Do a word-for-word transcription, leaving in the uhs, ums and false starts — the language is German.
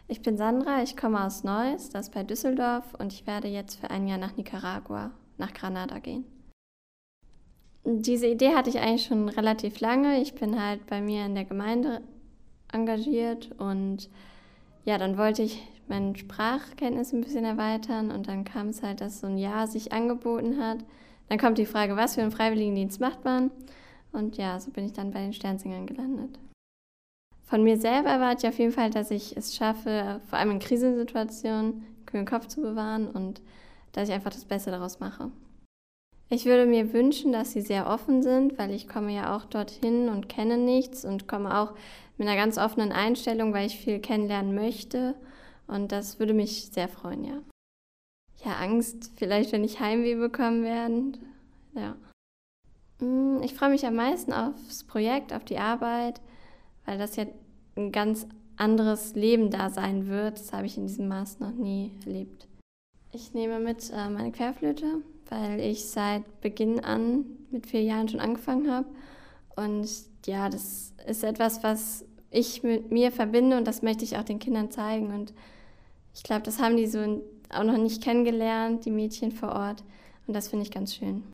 Ich bin Sandra, ich komme aus Neuss, das ist bei Düsseldorf, und ich werde jetzt für ein Jahr nach Nicaragua, nach Granada gehen. Diese Idee hatte ich eigentlich schon relativ lange. Ich bin halt bei mir in der Gemeinde engagiert und ja, dann wollte ich meine Sprachkenntnisse ein bisschen erweitern und dann kam es halt, dass so ein Jahr sich angeboten hat. Dann kommt die Frage, was für einen Freiwilligendienst macht man? Und ja, so bin ich dann bei den Sternsingern gelandet. Von mir selber erwarte ich auf jeden Fall, dass ich es schaffe, vor allem in Krisensituationen, einen kühlen Kopf zu bewahren und dass ich einfach das Beste daraus mache. Ich würde mir wünschen, dass sie sehr offen sind, weil ich komme ja auch dorthin und kenne nichts und komme auch mit einer ganz offenen Einstellung, weil ich viel kennenlernen möchte. Und das würde mich sehr freuen, ja. Ja, Angst, vielleicht, wenn ich Heimweh bekommen werde. Ja. Ich freue mich am meisten aufs Projekt, auf die Arbeit, weil das ja ein ganz anderes Leben da sein wird. Das habe ich in diesem Maß noch nie erlebt. Ich nehme mit äh, meine Querflöte, weil ich seit Beginn an mit vier Jahren schon angefangen habe. Und ja, das ist etwas, was ich mit mir verbinde und das möchte ich auch den Kindern zeigen. Und ich glaube, das haben die so auch noch nicht kennengelernt, die Mädchen vor Ort. Und das finde ich ganz schön.